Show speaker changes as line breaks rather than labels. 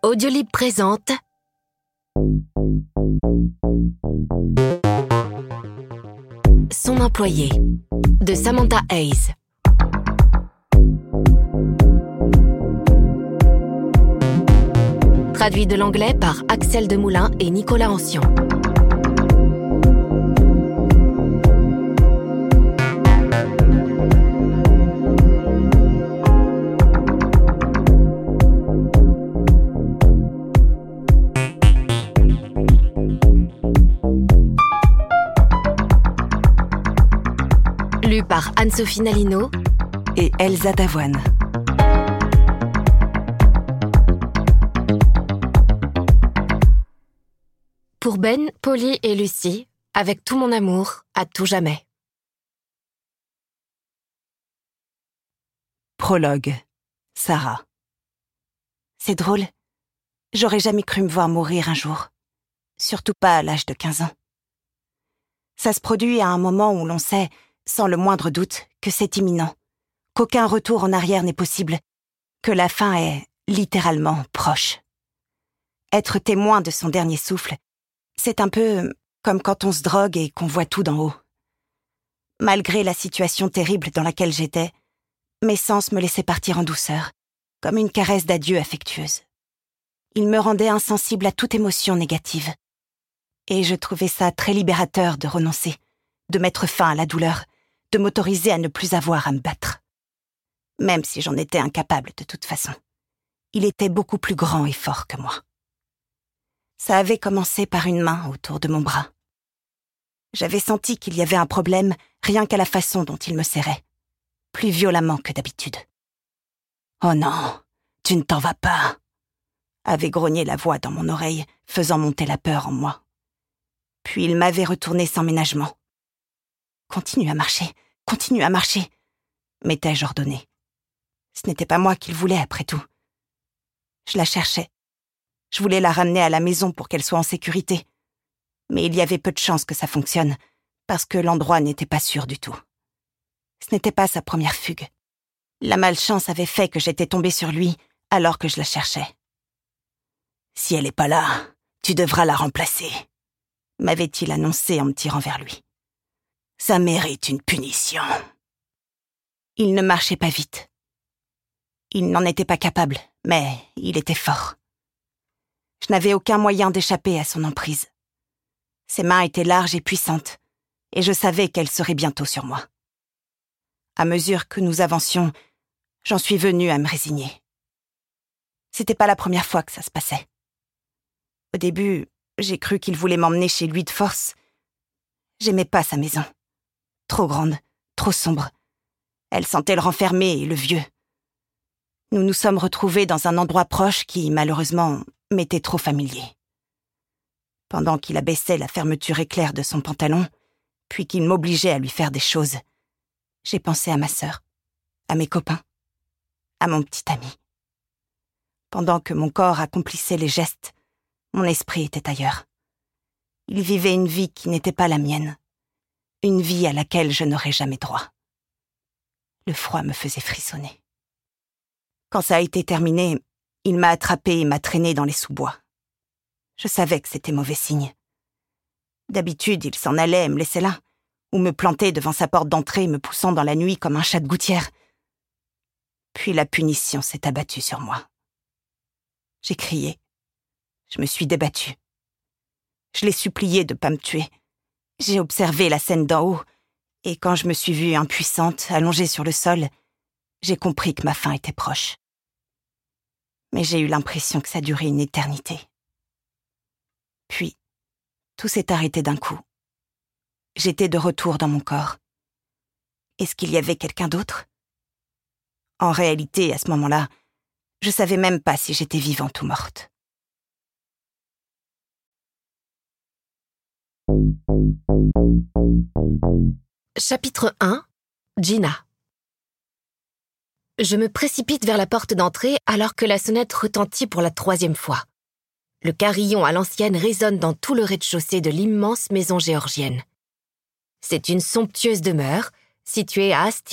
Audiolib présente Son employé de Samantha Hayes. Traduit de l'anglais par Axel Demoulin et Nicolas Ancion. Lu par Anne-Sophie Nalino
et Elsa Davoine.
Pour Ben, Polly et Lucie, avec tout mon amour, à tout jamais.
Prologue. Sarah. C'est drôle. J'aurais jamais cru me voir mourir un jour. Surtout pas à l'âge de 15 ans. Ça se produit à un moment où l'on sait, sans le moindre doute, que c'est imminent, qu'aucun retour en arrière n'est possible, que la fin est, littéralement, proche. Être témoin de son dernier souffle, c'est un peu comme quand on se drogue et qu'on voit tout d'en haut. Malgré la situation terrible dans laquelle j'étais, mes sens me laissaient partir en douceur, comme une caresse d'adieu affectueuse. Ils me rendaient insensible à toute émotion négative. Et je trouvais ça très libérateur de renoncer, de mettre fin à la douleur, de m'autoriser à ne plus avoir à me battre. Même si j'en étais incapable de toute façon. Il était beaucoup plus grand et fort que moi. Ça avait commencé par une main autour de mon bras. J'avais senti qu'il y avait un problème rien qu'à la façon dont il me serrait, plus violemment que d'habitude. « Oh non, tu ne t'en vas pas !» avait grogné la voix dans mon oreille, faisant monter la peur en moi. Puis il m'avait retourné sans ménagement. « Continue à marcher, m'étais-je ordonné. Ce n'était pas moi qu'il voulait, après tout. Je la cherchais. Je voulais la ramener à la maison pour qu'elle soit en sécurité. Mais il y avait peu de chances que ça fonctionne, parce que l'endroit n'était pas sûr du tout. Ce n'était pas sa première fugue. La malchance avait fait que j'étais tombée sur lui alors que je la cherchais. « Si elle n'est pas là, tu devras la remplacer », m'avait-il annoncé en me tirant vers lui. « Ça mérite une punition. » Il ne marchait pas vite. Il n'en était pas capable, mais il était fort. Je n'avais aucun moyen d'échapper à son emprise. Ses mains étaient larges et puissantes, et je savais qu'elles seraient bientôt sur moi. À mesure que nous avancions, j'en suis venue à me résigner. C'était pas la première fois que ça se passait. Au début, j'ai cru qu'il voulait m'emmener chez lui de force. J'aimais pas sa maison. Trop grande, trop sombre. Elle sentait le renfermé et le vieux. Nous nous sommes retrouvés dans un endroit proche qui, malheureusement, m'était trop familier. Pendant qu'il abaissait la fermeture éclair de son pantalon, puis qu'il m'obligeait à lui faire des choses, j'ai pensé à ma sœur, à mes copains, à mon petit ami. Pendant que mon corps accomplissait les gestes, mon esprit était ailleurs. Il vivait une vie qui n'était pas la mienne, une vie à laquelle je n'aurais jamais droit. Le froid me faisait frissonner. Quand ça a été terminé, il m'a attrapée et m'a traînée dans les sous-bois. Je savais que c'était mauvais signe. D'habitude, il s'en allait et me laissait là, ou me plantait devant sa porte d'entrée, me poussant dans la nuit comme un chat de gouttière. Puis la punition s'est abattue sur moi. J'ai crié. Je me suis débattue. Je l'ai supplié de pas me tuer. J'ai observé la scène d'en haut, et quand je me suis vue impuissante, allongée sur le sol, j'ai compris que ma fin était proche. Mais j'ai eu l'impression que ça durait une éternité. Puis, tout s'est arrêté d'un coup. J'étais de retour dans mon corps. Est-ce qu'il y avait quelqu'un d'autre? En réalité, à ce moment-là, je savais même pas si j'étais vivante ou morte.
Chapitre 1. Gina. Je me précipite vers la porte d'entrée alors que la sonnette retentit pour la 3e fois. Le carillon à l'ancienne résonne dans tout le rez-de-chaussée de l'immense maison géorgienne. C'est une somptueuse demeure, située à Asti,